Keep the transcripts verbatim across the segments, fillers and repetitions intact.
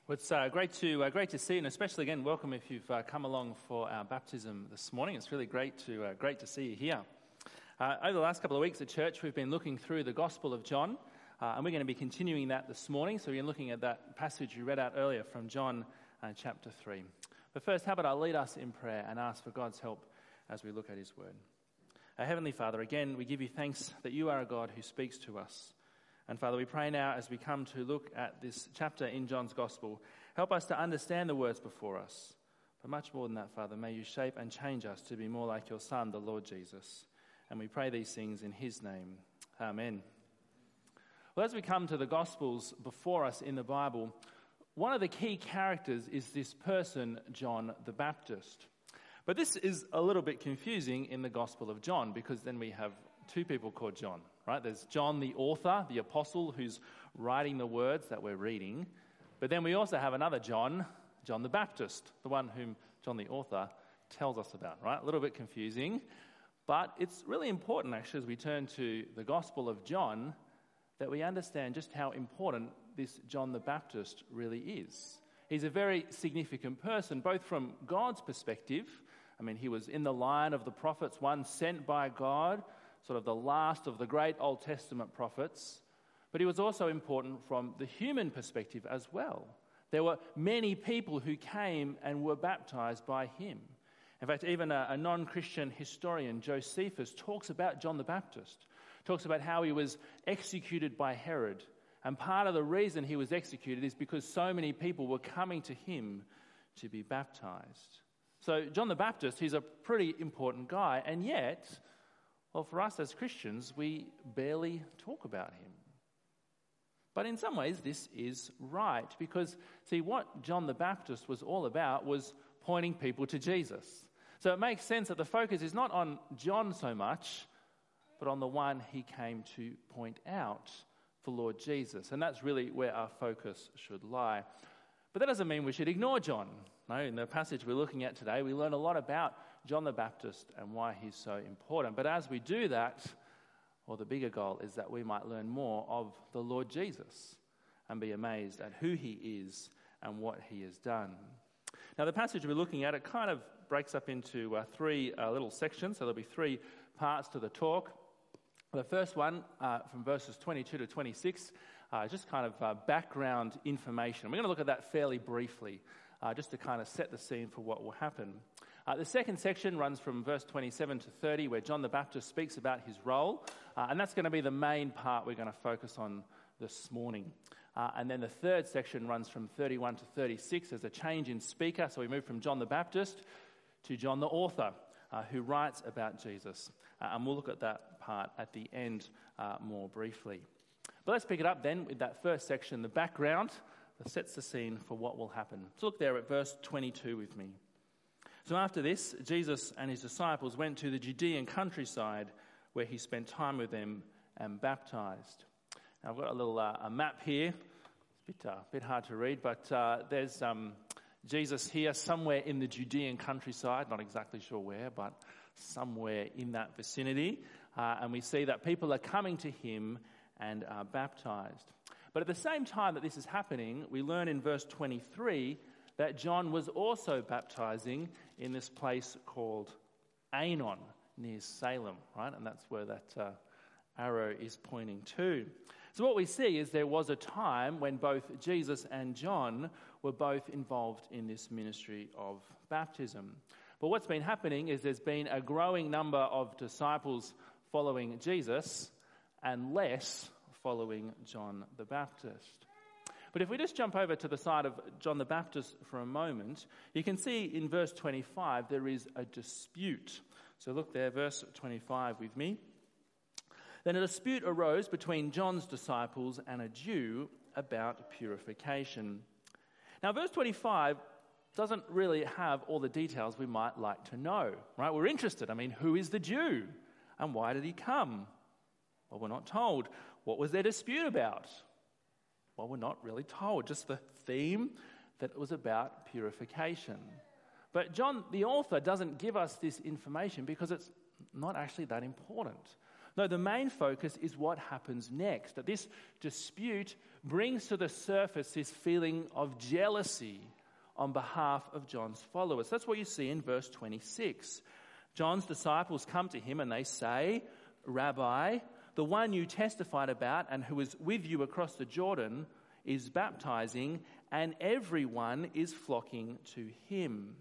Well, it's uh, great to uh, great to see you, and especially again, welcome if you've uh, come along for our baptism this morning. It's really great to uh, great to see you here. Uh, over the last couple of weeks at church, we've been looking through the Gospel of John, uh, and we're going to be continuing that this morning. So we're looking at that passage you read out earlier from John uh, chapter three. But first, how about I lead us in prayer and ask for God's help as we look at His Word. Our Heavenly Father, again, we give you thanks that you are a God who speaks to us. And Father, we pray now as we come to look at this chapter in John's Gospel, help us to understand the words before us. But much more than that, Father, may you shape and change us to be more like your Son, the Lord Jesus. And we pray these things in his name. Amen. Well, as we come to the Gospels before us in the Bible, one of the key characters is this person, John the Baptist. But this is a little bit confusing in the Gospel of John, because then we have two people called John, right? There's John the author, the apostle, who's writing the words that we're reading. But then we also have another John, John the Baptist, the one whom John the author tells us about, right? A little bit confusing. But it's really important, actually, as we turn to the Gospel of John, that we understand just how important this John the Baptist really is. He's a very significant person, both from God's perspective. I mean, he was in the line of the prophets, one sent by God, sort of the last of the great Old Testament prophets. But he was also important from the human perspective as well. There were many people who came and were baptized by him. In fact, even a, a non-Christian historian, Josephus, talks about John the Baptist, talks about how he was executed by Herod. And part of the reason he was executed is because so many people were coming to him to be baptized. So John the Baptist, he's a pretty important guy, and yet, well, for us as Christians, we barely talk about him. But in some ways, this is right, because, see, what John the Baptist was all about was pointing people to Jesus. So it makes sense that the focus is not on John so much, but on the one he came to point out, the Lord Jesus. And that's really where our focus should lie. But that doesn't mean we should ignore John. No, in the passage we're looking at today, we learn a lot about John the Baptist and why he's so important. But as we do that, well, the bigger goal is that we might learn more of the Lord Jesus and be amazed at who he is and what he has done. Now, the passage we're looking at, it kind of breaks up into uh, three uh, little sections, so there'll be three parts to the talk. The first one, uh, from verses twenty-two to twenty-six, uh, just kind of uh, background information. We're going to look at that fairly briefly, uh, just to kind of set the scene for what will happen. Uh, the second section runs from verse twenty-seven to thirty, where John the Baptist speaks about his role, uh, and that's going to be the main part we're going to focus on this morning. Uh, and then the third section runs from thirty-one to thirty-six. There's a change in speaker, so we move from John the Baptist to John the author, uh, who writes about Jesus. Uh, and we'll look at that part at the end uh, more briefly. But let's pick it up then with that first section, the background that sets the scene for what will happen. So look there at verse twenty-two with me. So after this, Jesus and his disciples went to the Judean countryside, where he spent time with them and baptized. Now, I've got a little uh, a map here. It's a bit, uh, bit hard to read, but uh, there's um, Jesus here somewhere in the Judean countryside, not exactly sure where, but somewhere in that vicinity. Uh, and we see that people are coming to him and are baptized. But at the same time that this is happening, we learn in verse twenty-three that John was also baptizing in this place called Aenon, near Salem, right? And that's where that uh, arrow is pointing to. So what we see is there was a time when both Jesus and John were both involved in this ministry of baptism. But what's been happening is there's been a growing number of disciples following Jesus and less following John the Baptist. But if we just jump over to the side of John the Baptist for a moment, you can see in verse twenty-five there is a dispute. So look there, verse twenty-five with me. Then a dispute arose between John's disciples and a Jew about purification. Now, verse twenty-five doesn't really have all the details we might like to know, right? We're interested. I mean, who is the Jew? And why did he come? Well, we're not told. What was their dispute about? Well, we're not really told. Just the theme that it was about purification. But John, the author, doesn't give us this information because it's not actually that important. No, the main focus is what happens next. That this dispute brings to the surface this feeling of jealousy on behalf of John's followers. That's what you see in verse twenty-six. John's disciples come to him and they say, "Rabbi, the one you testified about and who was with you across the Jordan is baptizing, and everyone is flocking to him."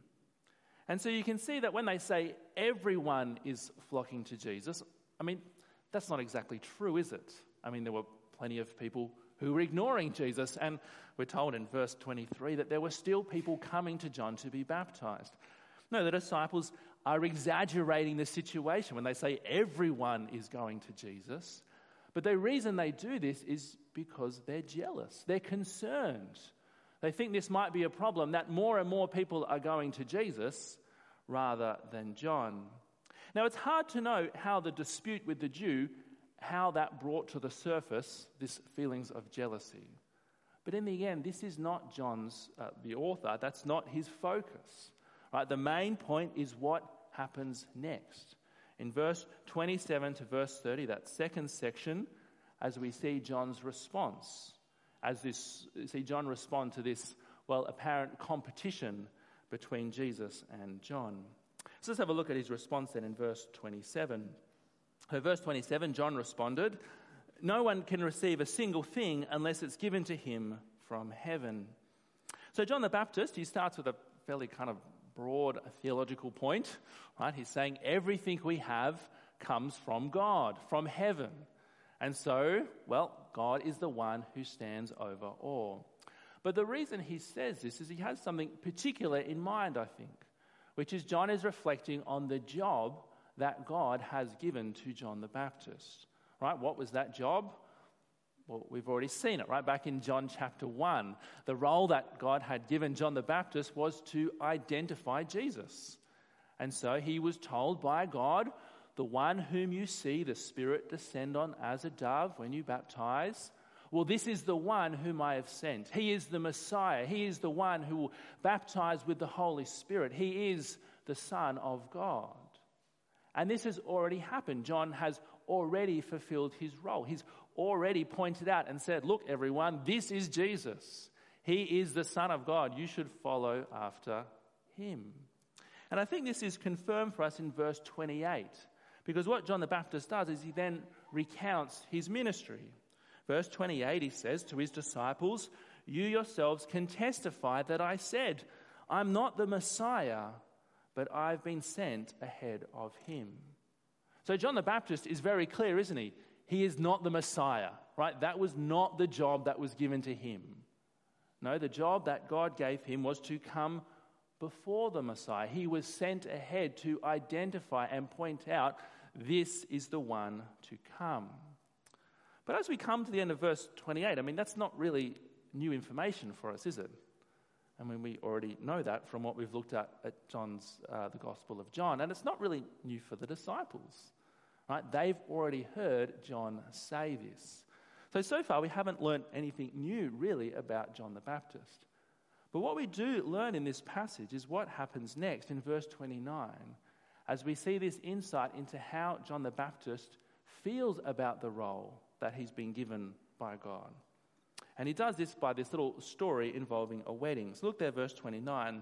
And so you can see that when they say everyone is flocking to Jesus, I mean, that's not exactly true, is it? I mean, there were plenty of people who were ignoring Jesus, and we're told in verse twenty-three that there were still people coming to John to be baptized. No, the disciples are exaggerating the situation when they say everyone is going to Jesus. But the reason they do this is because they're jealous. They're concerned. They think this might be a problem, that more and more people are going to Jesus rather than John. Now, it's hard to know how the dispute with the Jew, how that brought to the surface this feelings of jealousy. But in the end, this is not John's, uh, the author, that's not his focus. Right? The main point is what happens next. In verse twenty-seven to verse thirty, that second section, as we see John's response, as this see John respond to this, well, apparent competition between Jesus and John. So let's have a look at his response then in verse twenty-seven. So verse twenty-seven, John responded, "No one can receive a single thing unless it's given to him from heaven." So John the Baptist, he starts with a fairly kind of broad theological point, right? He's saying everything we have comes from God, from heaven. And so, well, God is the one who stands over all. But the reason he says this is he has something particular in mind, I think, which is John is reflecting on the job that God has given to John the Baptist, right? What was that job? Well, we've already seen it, right? Back in John chapter one, the role that God had given John the Baptist was to identify Jesus. And so he was told by God, "The one whom you see the Spirit descend on as a dove when you baptize, well, this is the one whom I have sent. He is the Messiah. He is the one who will baptize with the Holy Spirit. He is the Son of God." And this has already happened. John has already fulfilled his role. He's already pointed out and said, "Look, everyone, this is Jesus. He is the Son of God. You should follow after him." And I think this is confirmed for us in verse twenty-eight, because what John the Baptist does is he then recounts his ministry. Verse twenty-eight, he says to his disciples, "You yourselves can testify that I said, I'm not the Messiah, but I've been sent ahead of him." So John the Baptist is very clear, isn't he? He is not the Messiah, right? That was not the job that was given to him. No, the job that God gave him was to come before the Messiah. He was sent ahead to identify and point out, this is the one to come. But as we come to the end of verse twenty-eight, I mean, that's not really new information for us, is it? I mean, we already know that from what we've looked at at John's, uh, the Gospel of John. And it's not really new for the disciples, right? They've already heard John say this. So, so far we haven't learned anything new really about John the Baptist. But what we do learn in this passage is what happens next in verse twenty-nine, as we see this insight into how John the Baptist feels about the role that he's been given by God. And he does this by this little story involving a wedding. So look there, verse twenty-nine.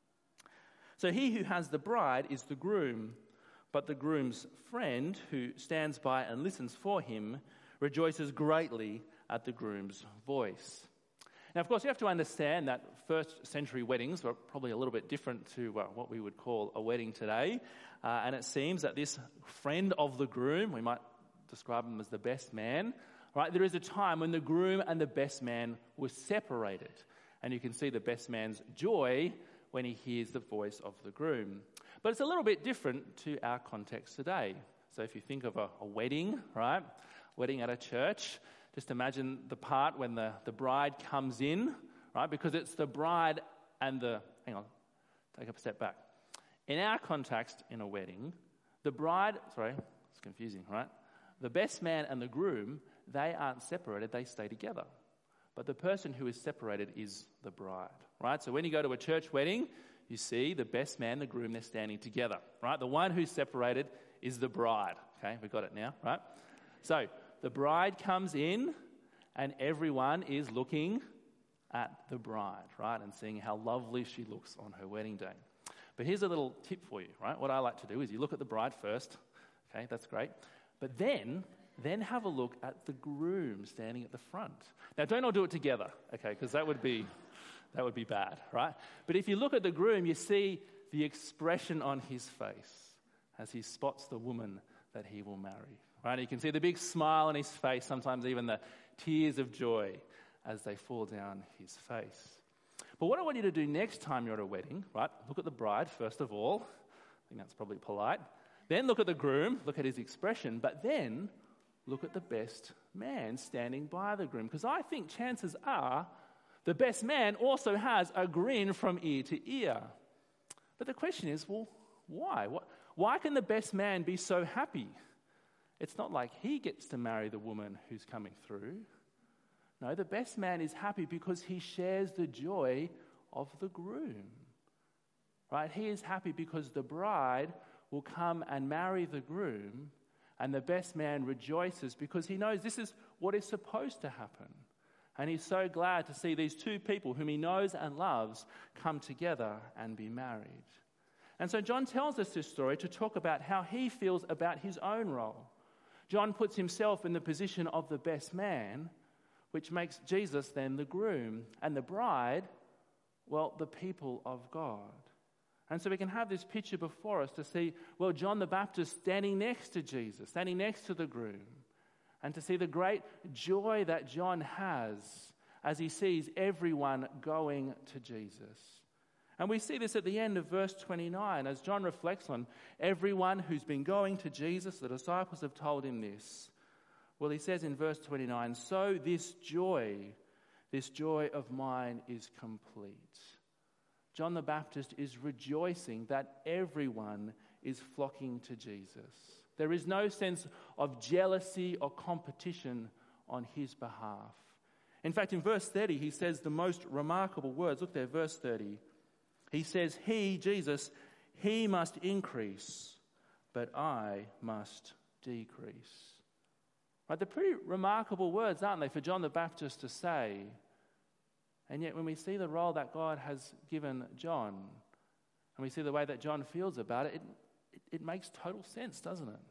"So he who has the bride is the groom, but the groom's friend who stands by and listens for him rejoices greatly at the groom's voice." Now, of course, you have to understand that first century weddings were probably a little bit different to uh, what we would call a wedding today. Uh, and it seems that this friend of the groom, we might describe him as the best man, right? There is a time when the groom and the best man were separated. And you can see the best man's joy when he hears the voice of the groom. But it's a little bit different to our context today. So if you think of a, a wedding, right? Wedding at a church, just imagine the part when the, the bride comes in, right? Because it's the bride and the... Hang on, take a step back. In our context in a wedding, the bride... Sorry, it's confusing, right? The best man and the groom, they aren't separated, they stay together. But the person who is separated is the bride, right? So when you go to a church wedding, you see the best man, the groom, they're standing together, right? The one who's separated is the bride. Okay, we got it now, right? So the bride comes in and everyone is looking at the bride, right? And seeing how lovely she looks on her wedding day. But here's a little tip for you, right? What I like to do is you look at the bride first. Okay, that's great. But then, then have a look at the groom standing at the front. Now, don't all do it together, okay, because that would be that would be bad, right? But if you look at the groom, you see the expression on his face as he spots the woman that he will marry, right? You can see the big smile on his face, sometimes even the tears of joy as they fall down his face. But what I want you to do next time you're at a wedding, right? Look at the bride, first of all. I think that's probably polite. Then look at the groom, look at his expression, but then look at the best man standing by the groom. Because I think chances are the best man also has a grin from ear to ear. But the question is, well, why? Why can the best man be so happy? It's not like he gets to marry the woman who's coming through. No, the best man is happy because he shares the joy of the groom. Right? He is happy because the bride will come and marry the groom, and the best man rejoices because he knows this is what is supposed to happen. And he's so glad to see these two people whom he knows and loves come together and be married. And so John tells us this story to talk about how he feels about his own role. John puts himself in the position of the best man, which makes Jesus then the groom, and the bride, well, the people of God. And so we can have this picture before us to see, well, John the Baptist standing next to Jesus, standing next to the groom, and to see the great joy that John has as he sees everyone going to Jesus. And we see this at the end of verse twenty-nine, as John reflects on everyone who's been going to Jesus. The disciples have told him this. Well, he says in verse twenty-nine, so this joy, this joy of mine is complete. John the Baptist is rejoicing that everyone is flocking to Jesus. There is no sense of jealousy or competition on his behalf. In fact, in verse thirty, he says the most remarkable words. Look there, verse thirty. He says, he, Jesus, he must increase, but I must decrease. Right, they're pretty remarkable words, aren't they, for John the Baptist to say. And yet when we see the role that God has given John, and we see the way that John feels about it, it, it, it makes total sense, doesn't it?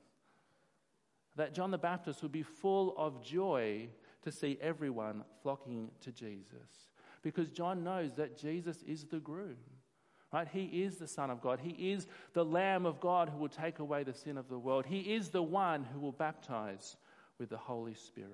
That John the Baptist would be full of joy to see everyone flocking to Jesus. Because John knows that Jesus is the groom. Right? He is the Son of God. He is the Lamb of God who will take away the sin of the world. He is the one who will baptize with the Holy Spirit.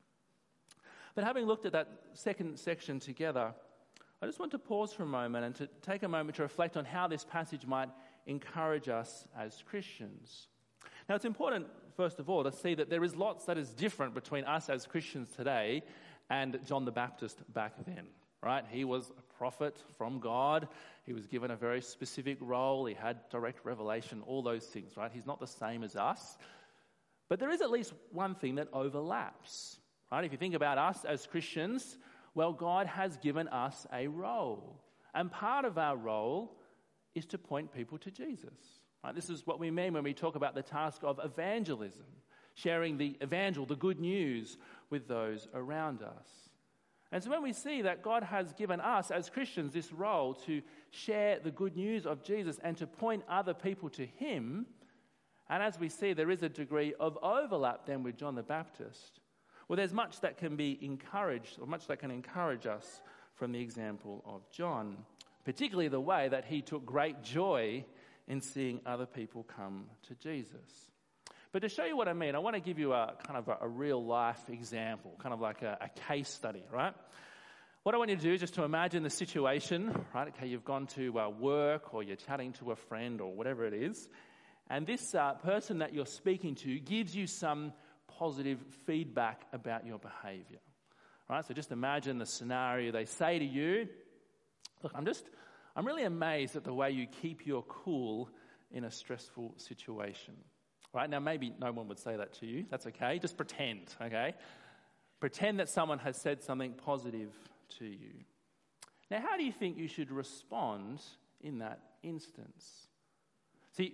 But having looked at that second section together, I just want to pause for a moment and to take a moment to reflect on how this passage might encourage us as Christians. Now, it's important, first of all, to see that there is lots that is different between us as Christians today and John the Baptist back then. Right? He was a prophet from God. He was given a very specific role. He had direct revelation, all those things, right? He's not the same as us. But there is at least one thing that overlaps, right? If you think about us as Christians, well, God has given us a role. And part of our role is to point people to Jesus. Right? This is what we mean when we talk about the task of evangelism, sharing the evangel, the good news, with those around us. And so when we see that God has given us as Christians this role to share the good news of Jesus and to point other people to him, and as we see there is a degree of overlap then with John the Baptist, well, there's much that can be encouraged, or much that can encourage us from the example of John, particularly the way that he took great joy in seeing other people come to Jesus. But to show you what I mean, I want to give you a kind of a, a real life example, kind of like a, a case study, right? What I want you to do is just to imagine the situation, right? Okay, you've gone to uh, work or you're chatting to a friend or whatever it is, and this uh, person that you're speaking to gives you some positive feedback about your behavior, right? So just imagine the scenario. They say to you, look, I'm just, I'm really amazed at the way you keep your cool in a stressful situation. Right, now maybe no one would say that to you. That's okay. Just pretend, okay? Pretend that someone has said something positive to you. Now, how do you think you should respond in that instance? See,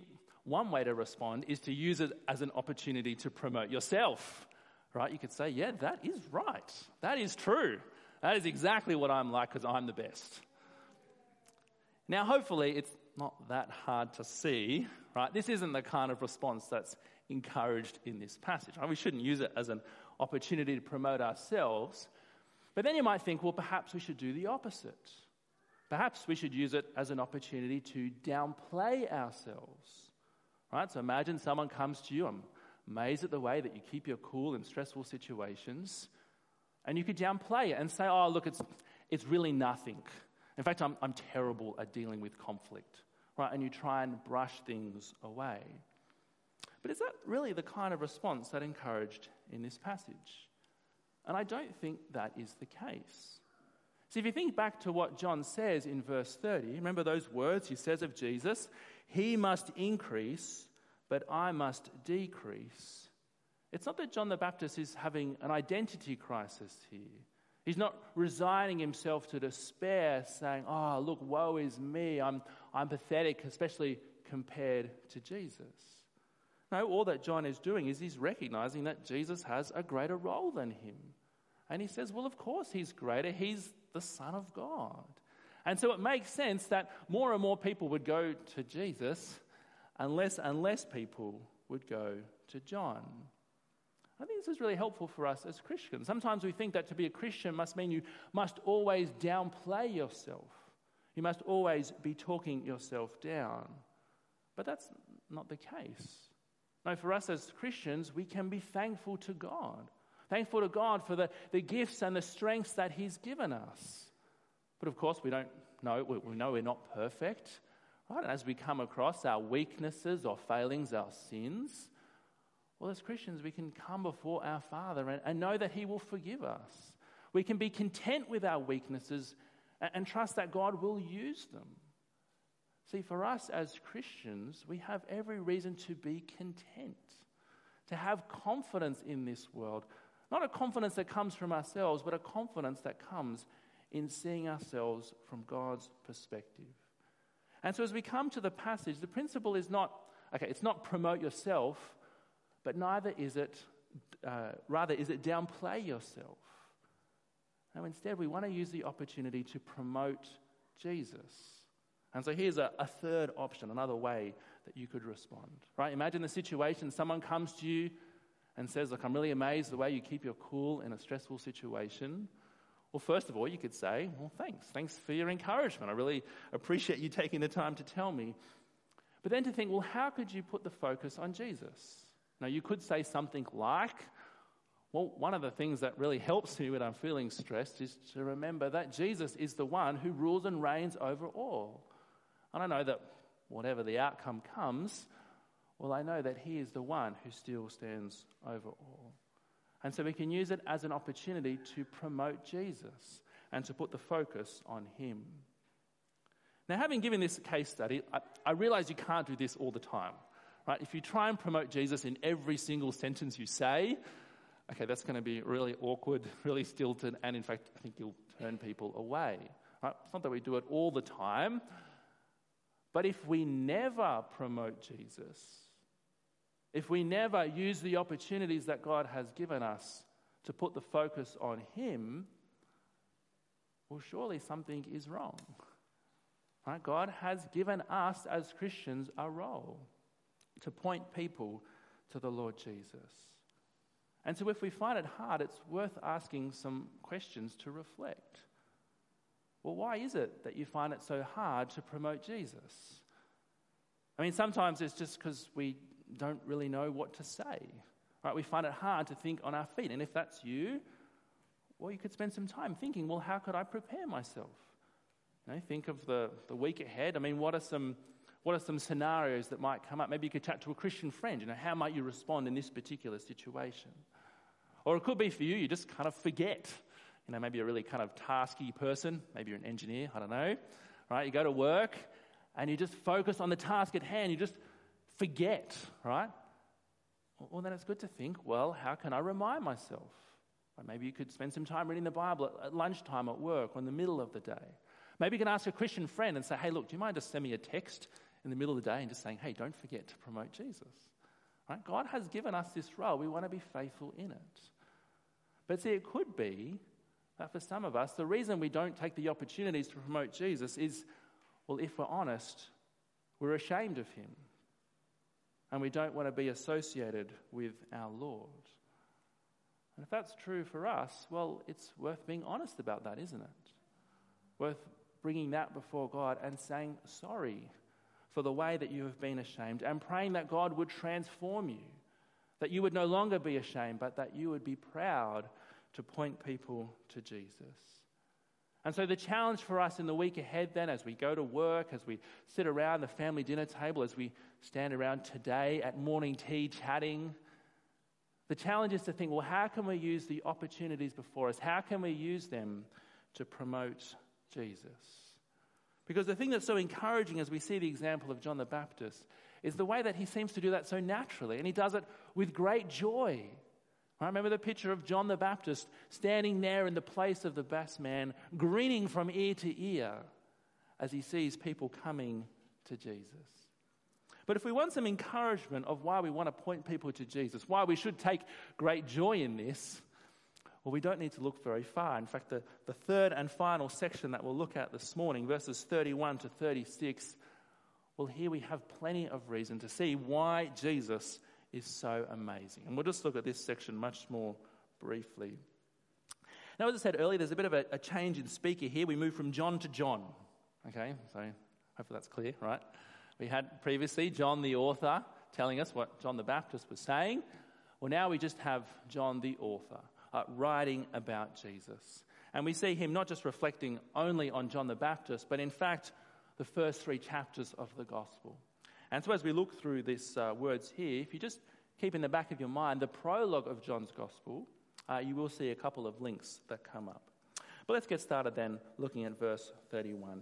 one way to respond is to use it as an opportunity to promote yourself, right? You could say, yeah, that is right. That is true. That is exactly what I'm like because I'm the best. Now, hopefully, it's not that hard to see, right? This isn't the kind of response that's encouraged in this passage. Right? We shouldn't use it as an opportunity to promote ourselves. But then you might think, well, perhaps we should do the opposite. Perhaps we should use it as an opportunity to downplay ourselves, right? So imagine someone comes to you. I'm amazed at the way that you keep your cool in stressful situations. And you could downplay it and say, oh, look, it's it's really nothing. In fact, I'm I'm terrible at dealing with conflict, right? And you try and brush things away. But is that really the kind of response that encouraged in this passage? And I don't think that is the case. See, if you think back to what John says in verse thirty, remember those words he says of Jesus, he must increase, but I must decrease. It's not that John the Baptist is having an identity crisis here. He's not resigning himself to despair, saying, oh, look, woe is me, I'm, I'm pathetic, especially compared to Jesus. No, all that John is doing is he's recognizing that Jesus has a greater role than him. And he says, well, of course he's greater. He's the Son of God. And so it makes sense that more and more people would go to Jesus and less and less people would go to John. I think this is really helpful for us as Christians. Sometimes we think that to be a Christian must mean you must always downplay yourself. You must always be talking yourself down. But that's not the case. No, for us as Christians, we can be thankful to God. Thankful to God for the, the gifts and the strengths that he's given us. But of course, we don't know, we, we know we're not perfect. Right? And as we come across our weaknesses or failings, our sins, well, as Christians, we can come before our Father and, and know that he will forgive us. We can be content with our weaknesses and, and trust that God will use them. See, for us as Christians, we have every reason to be content, to have confidence in this world. Not a confidence that comes from ourselves, but a confidence that comes in seeing ourselves from God's perspective. And so as we come to the passage, the principle is not, okay, it's not promote yourself, but neither is it, uh, rather is it downplay yourself. Now instead, we want to use the opportunity to promote Jesus. And so here's a, a third option, another way that you could respond, right? Imagine the situation, someone comes to you and says, look, I'm really amazed the way you keep your cool in a stressful situation. Well, first of all, you could say, well, thanks. Thanks for your encouragement. I really appreciate you taking the time to tell me. But then to think, well, how could you put the focus on Jesus? Now, you could say something like, well, one of the things that really helps me when I'm feeling stressed is to remember that Jesus is the one who rules and reigns over all. And I know that whatever the outcome comes, well, I know that he is the one who still stands over all. And so we can use it as an opportunity to promote Jesus and to put the focus on him. Now, having given this case study, I, I realize you can't do this all the time, right? If you try and promote Jesus in every single sentence you say, okay, that's going to be really awkward, really stilted, and in fact, I think you'll turn people away. Right? It's not that we do it all the time, but if we never promote Jesus, if we never use the opportunities that God has given us to put the focus on him, well, surely something is wrong. Right? God has given us as Christians a role to point people to the Lord Jesus. And so if we find it hard, it's worth asking some questions to reflect. Well, why is it that you find it so hard to promote Jesus? I mean, sometimes it's just because we don't really know what to say. Right? We find it hard to think on our feet. And if that's you, well, you could spend some time thinking, well, how could I prepare myself? You know, think of the, the week ahead. I mean, what are some what are some scenarios that might come up? Maybe you could chat to a Christian friend. You know, how might you respond in this particular situation? Or it could be for you, you just kind of forget. You know, maybe you're a really kind of tasky person. Maybe you're an engineer, I don't know. Right? You go to work and you just focus on the task at hand. You just forget, right? Well, then it's good to think, well, how can I remind myself? Or maybe you could spend some time reading the Bible at lunchtime at work or in the middle of the day. Maybe you can ask a Christian friend and say, hey, look, do you mind just send me a text in the middle of the day and just saying, hey, don't forget to promote Jesus. Right? God has given us this role. We want to be faithful in it. But see, it could be that for some of us, the reason we don't take the opportunities to promote Jesus is, well, if we're honest, we're ashamed of him. And we don't want to be associated with our Lord. And if that's true for us, well, it's worth being honest about that, isn't it? Worth bringing that before God and saying sorry for the way that you have been ashamed, and praying that God would transform you, that you would no longer be ashamed, but that you would be proud to point people to Jesus. And so the challenge for us in the week ahead then, as we go to work, as we sit around the family dinner table, as we stand around today at morning tea chatting, the challenge is to think, well, how can we use the opportunities before us? How can we use them to promote Jesus? Because the thing that's so encouraging as we see the example of John the Baptist is the way that he seems to do that so naturally, and he does it with great joy. I remember the picture of John the Baptist standing there in the place of the best man, grinning from ear to ear as he sees people coming to Jesus. But if we want some encouragement of why we want to point people to Jesus, why we should take great joy in this, well, we don't need to look very far. In fact, the, the third and final section that we'll look at this morning, verses thirty-one to thirty-six, well, here we have plenty of reason to see why Jesus is so amazing. And we'll just look at this section much more briefly. Now, as I said earlier, there's a bit of a, a change in speaker here. We move from John to John. Okay, so hopefully that's clear, right? We had previously John the author telling us what John the Baptist was saying. Well, now we just have John the author uh, writing about Jesus. And we see him not just reflecting only on John the Baptist, but in fact, the first three chapters of the gospel. And so as we look through these uh, words here, if you just keep in the back of your mind the prologue of John's gospel, uh, you will see a couple of links that come up. But let's get started then looking at verse thirty-one.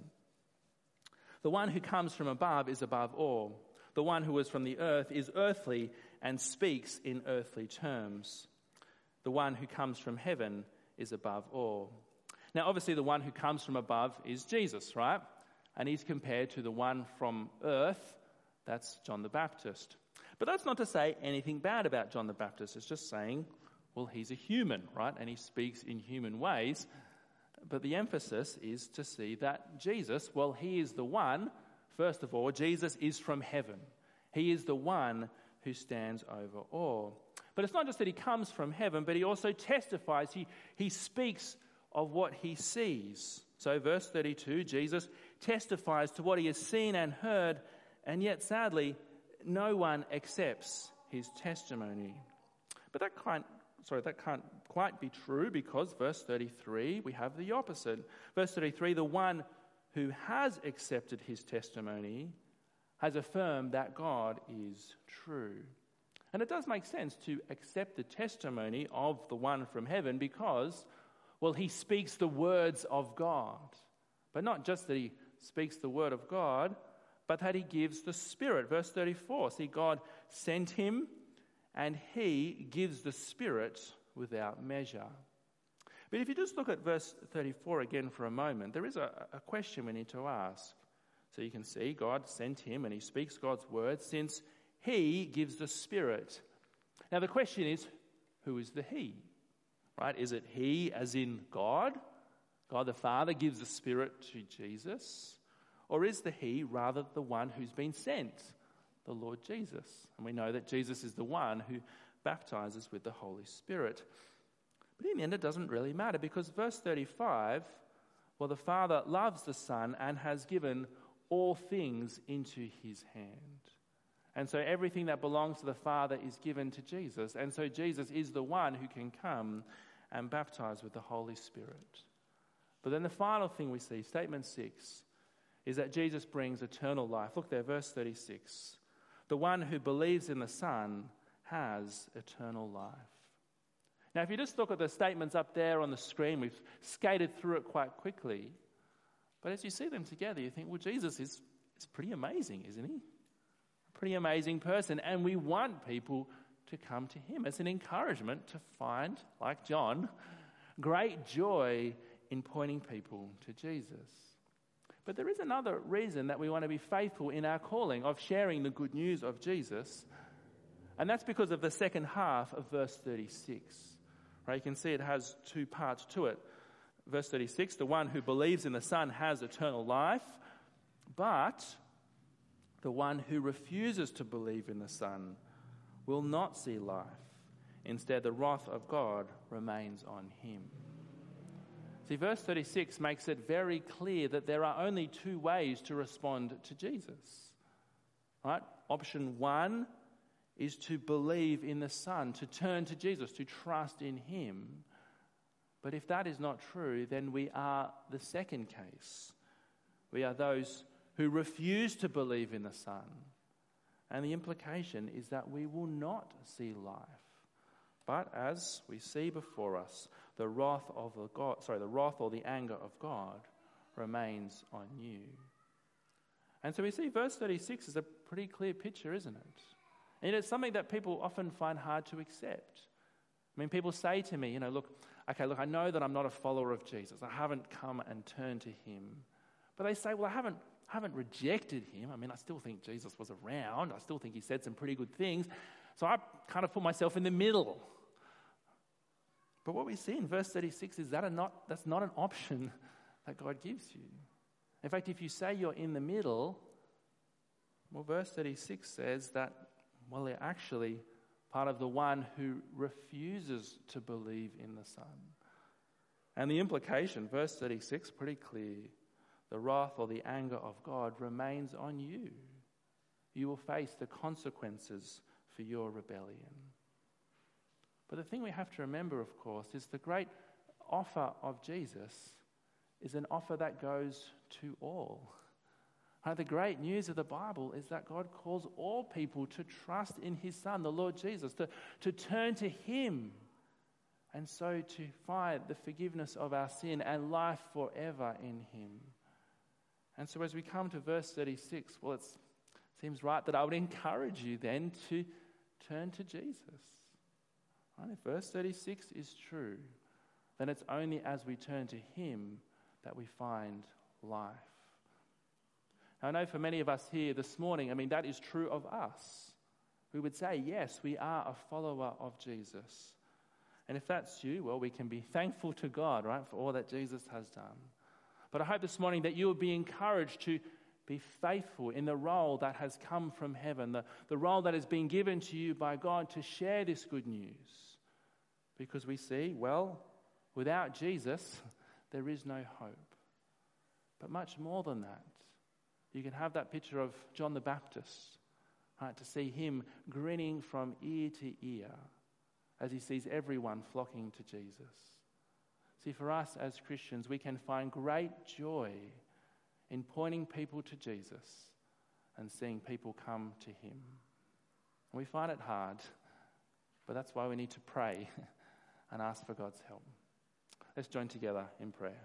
The one who comes from above is above all. The one who is from the earth is earthly and speaks in earthly terms. The one who comes from heaven is above all. Now, obviously, the one who comes from above is Jesus, right? And he's compared to the one from earth. That's John the Baptist. But that's not to say anything bad about John the Baptist. It's just saying, well, he's a human, right? And he speaks in human ways. But the emphasis is to see that Jesus, well, he is the one, first of all, Jesus is from heaven. He is the one who stands over all. But it's not just that he comes from heaven, but he also testifies. He, he speaks of what he sees. So verse thirty-two, Jesus testifies to what he has seen and heard, and yet, sadly, no one accepts his testimony. But that can't, sorry, that can't quite be true, because verse thirty-three, we have the opposite. Verse thirty-three, the one who has accepted his testimony has affirmed that God is true. And it does make sense to accept the testimony of the one from heaven because, well, he speaks the words of God. But not just that he speaks the word of God, but that he gives the Spirit. Verse thirty-four, see, God sent him and he gives the Spirit without measure. But if you just look at verse thirty-four again for a moment, there is a, a question we need to ask. So you can see God sent him and he speaks God's words since he gives the Spirit. Now the question is, who is the he? Right? Is it he as in God? God the Father gives the Spirit to Jesus? Or is the he rather the one who's been sent, the Lord Jesus? And we know that Jesus is the one who baptizes with the Holy Spirit. But in the end, it doesn't really matter, because verse thirty-five, well, the Father loves the Son and has given all things into his hand. And so everything that belongs to the Father is given to Jesus. And so Jesus is the one who can come and baptize with the Holy Spirit. But then the final thing we see, statement six, is that Jesus brings eternal life. Look there, verse thirty-six. The one who believes in the Son has eternal life. Now, if you just look at the statements up there on the screen, we've skated through it quite quickly. But as you see them together, you think, well, Jesus is, is pretty amazing, isn't he? A pretty amazing person. And we want people to come to him. It's an encouragement to find, like John, great joy in pointing people to Jesus. But there is another reason that we want to be faithful in our calling of sharing the good news of Jesus, and that's because of the second half of verse thirty-six. Right? You can see it has two parts to it. Verse thirty-six, the one who believes in the Son has eternal life, but the one who refuses to believe in the Son will not see life. Instead, the wrath of God remains on him. See, verse thirty-six makes it very clear that there are only two ways to respond to Jesus. Right? Option one is to believe in the Son, to turn to Jesus, to trust in him. But if that is not true, then we are the second case. We are those who refuse to believe in the Son. And the implication is that we will not see life. But as we see before us, the wrath of the God, sorry, the wrath or the anger of God remains on you. And so we see verse thirty-six is a pretty clear picture, isn't it? And it's something that people often find hard to accept. I mean, people say to me, you know, look, okay, look, I know that I'm not a follower of Jesus. I haven't come and turned to him. But they say, well, I haven't, I haven't rejected him. I mean, I still think Jesus was around. I still think he said some pretty good things. So I kind of put myself in the middle. But what we see in verse thirty-six is that are not, that's not an option that God gives you. In fact, if you say you're in the middle, well, verse thirty-six says that, well, they're actually part of the one who refuses to believe in the Son. And the implication, verse thirty-six, pretty clear. The wrath or the anger of God remains on you. You will face the consequences for your rebellion. But the thing we have to remember, of course, is the great offer of Jesus is an offer that goes to all. The great news of the Bible is that God calls all people to trust in his Son, the Lord Jesus, to, to turn to him, and so to find the forgiveness of our sin and life forever in him. And so as we come to verse thirty-six, well, it seems right that I would encourage you then to turn to Jesus. Right? If verse thirty-six is true, then it's only as we turn to him that we find life. Now, I know for many of us here this morning, I mean, that is true of us. We would say, yes, we are a follower of Jesus. And if that's you, well, we can be thankful to God, right, for all that Jesus has done. But I hope this morning that you will be encouraged to be faithful in the role that has come from heaven, the, the role that has been given to you by God to share this good news. Because we see, well, without Jesus, there is no hope. But much more than that, you can have that picture of John the Baptist, right, to see him grinning from ear to ear as he sees everyone flocking to Jesus. See, for us as Christians, we can find great joy in pointing people to Jesus and seeing people come to him. We find it hard, but that's why we need to pray and ask for God's help. Let's join together in prayer.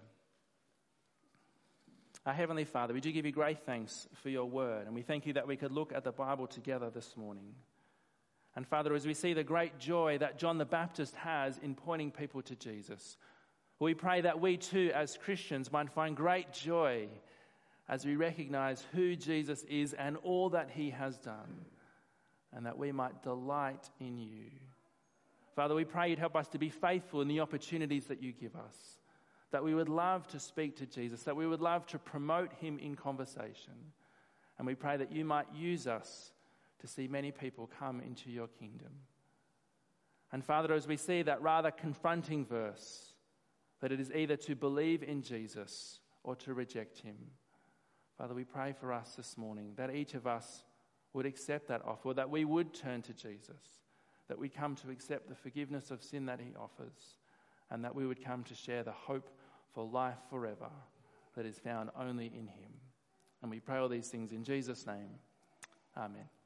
Our Heavenly Father, we do give you great thanks for your word, and we thank you that we could look at the Bible together this morning. And Father, as we see the great joy that John the Baptist has in pointing people to Jesus, we pray that we too as Christians might find great joy as we recognize who Jesus is and all that he has done, and that we might delight in you. Father, we pray you'd help us to be faithful in the opportunities that you give us, that we would love to speak to Jesus, that we would love to promote him in conversation. And we pray that you might use us to see many people come into your kingdom. And Father, as we see that rather confronting verse, that it is either to believe in Jesus or to reject him, Father, we pray for us this morning that each of us would accept that offer, that we would turn to Jesus, that we come to accept the forgiveness of sin that he offers, and that we would come to share the hope for life forever that is found only in him. And we pray all these things in Jesus' name. Amen.